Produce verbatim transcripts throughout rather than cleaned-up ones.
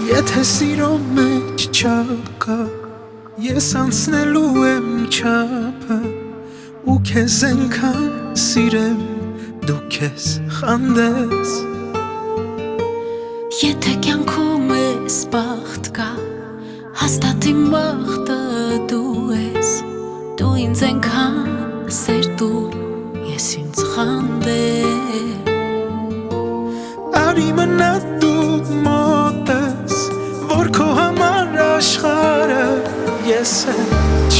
Եթե սիրո մեջ չափ կա, ես անցնելու եմ չափը ու քեզ այնքան սիրեմ, դու քեզ խանդես։ Եթե կյանքում ես բախտ կա, հաստատ իմ բախտը դու ես, դու ինձ այնքան սեր տուր, ես ինձ խանդեմ։ Արի մնա դու մոտս, որ քո համար աշխարհը ես եմ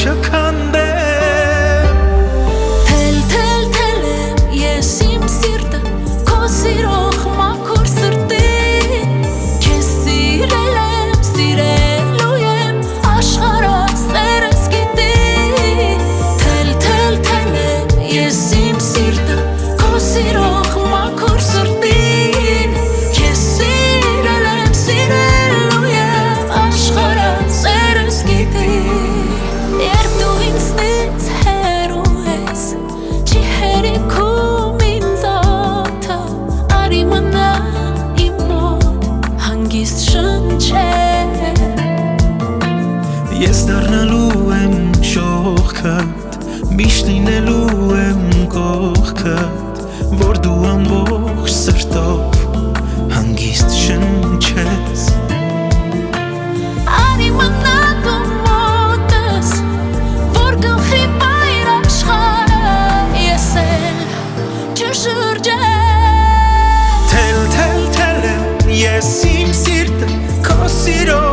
չքանդեմ։ Թել, թել, թել եմ ես իմ սիրտը, քո սիրող մաքուր սրտին, քեզ սիրել եմ, սիրելու եմ, աշխարհը սերս գիտի։ Թել, թել, թել եմ ես իմ սիրտը, քո սիրող մաքուր սրտին, քեզ սիրել եմ, սիրելու եմ, աշխարհը սերս գիտի։ Երբ դու ինձնից հեռու ես, չի հերիքում ինձ օդը, արի մնա իմ մոտ, հանգիստ շնչել։ Ես դառնալու եմ շողքդ, միշտ լինելու եմ կողքդ, որ դու ամբողջ սրտով հանգիստ շնչես։ Արի մնա դու մոտս, որ գլխի բայր աշխարհը ես էլ չշրջեմ։ Թել, թել, թել եմ ես իմ սիրտը, քո սիրո